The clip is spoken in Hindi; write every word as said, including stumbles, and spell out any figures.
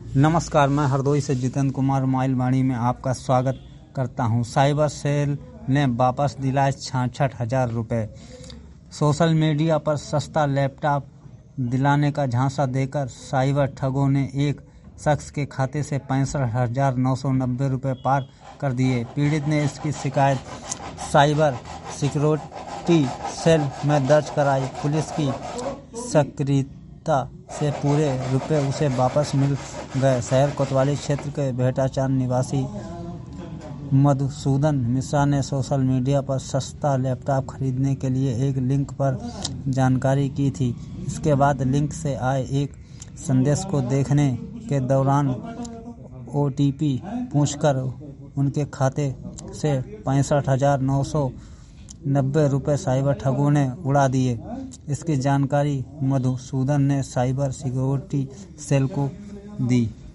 नमस्कार, मैं हरदोई से जितेंद्र कुमार माइलवाणी में आपका स्वागत करता हूं। साइबर सेल ने वापस दिलाए छियासठ हजार रुपये। सोशल मीडिया पर सस्ता लैपटॉप दिलाने का झांसा देकर साइबर ठगों ने एक शख्स के खाते से पैंसठ हजार नौ सौ नब्बे रुपये पार कर दिए। पीड़ित ने इसकी शिकायत साइबर सिक्योरिटी सेल में दर्ज कराई। पुलिस की सक्रियता से पूरे रुपए उसे वापस मिल गए। शहर कोतवाली क्षेत्र के भेटाचांद निवासी मधुसूदन मिश्रा ने सोशल मीडिया पर सस्ता लैपटॉप खरीदने के लिए एक लिंक पर जानकारी की थी। इसके बाद लिंक से आए एक संदेश को देखने के दौरान ओ टी पी पूछकर उनके खाते से पैंसठ हजार नौ सौ नब्बे रुपये साइबर ठगों ने उड़ा दिए। इसकी जानकारी मधुसूदन ने साइबर सिक्योरिटी सेल को दी।